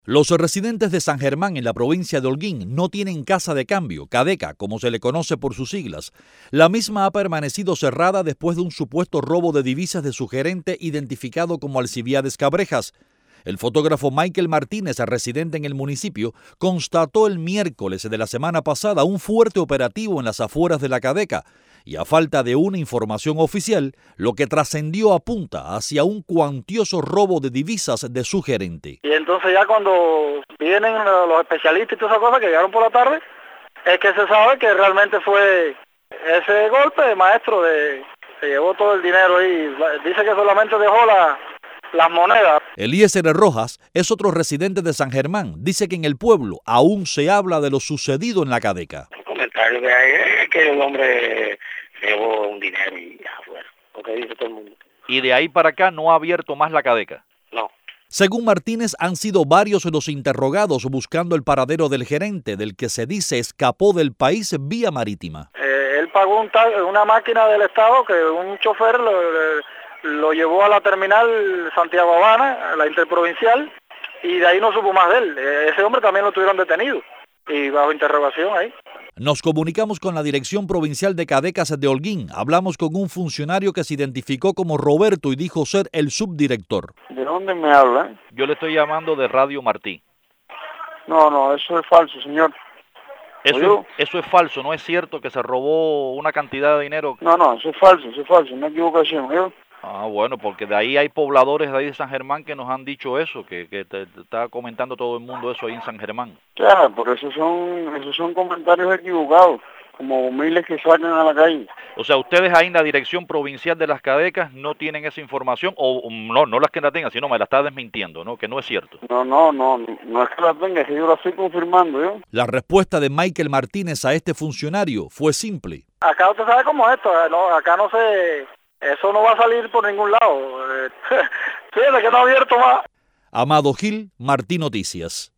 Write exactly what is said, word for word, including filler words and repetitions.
Los residentes de San Germán en la provincia de Holguín no tienen casa de cambio, Cadeca, como se le conoce por sus siglas. La misma ha permanecido cerrada después de un supuesto robo de divisas de su gerente identificado como Alcibiades Cabrejas. El fotógrafo Michael Martínez, residente en el municipio, constató el miércoles de la semana pasada un fuerte operativo en las afueras de la Cadeca y a falta de una información oficial, lo que trascendió apunta hacia un cuantioso robo de divisas de su gerente. Y entonces ya cuando vienen los especialistas y todas esas cosas que llegaron por la tarde, es que se sabe que realmente fue ese golpe, maestro, de se llevó todo el dinero ahí. Dice que solamente dejó la... las monedas. Eliezer Rojas es otro residente de San Germán. Dice que en el pueblo aún se habla de lo sucedido en la Cadeca. El comentario que hay es que el hombre llevó un dinero y ya fuera, lo que dice todo el mundo. ¿Y de ahí para acá no ha abierto más la Cadeca? No. Según Martínez, han sido varios los interrogados buscando el paradero del gerente, del que se dice escapó del país vía marítima. Eh, él pagó un tal, una máquina del Estado que un chofer lo... lo lo llevó a la terminal Santiago Habana, la interprovincial, y de ahí no supo más de él. Ese hombre también lo tuvieron detenido y bajo interrogación ahí. Nos comunicamos con la Dirección Provincial de Cadecas de Holguín. Hablamos con un funcionario que se identificó como Roberto y dijo ser el subdirector. ¿De dónde me hablan? Yo le estoy llamando de Radio Martí. No, no, eso es falso, señor. Eso, eso es falso, ¿no es cierto que se robó una cantidad de dinero? No, no, eso es falso, eso es falso, una equivocación, ¿yo? Ah, bueno, porque de ahí hay pobladores de ahí de San Germán que nos han dicho eso, que, que te, te está comentando todo el mundo eso ahí en San Germán. Claro, porque esos son, esos son comentarios equivocados, como miles que sacan a la calle. O sea, ustedes ahí en la Dirección Provincial de las Cadecas no tienen esa información, o no, no las que la tengan, sino me la está desmintiendo, ¿no? Que no es cierto. No, no, no, no es que la tenga, es que yo la estoy confirmando, ¿yo? La respuesta de Michael Martínez a este funcionario fue simple. Acá usted sabe cómo es esto, no, acá no se... Eso no va a salir por ningún lado. Fíjate que no ha abierto más. Amado Gil, Martí Noticias.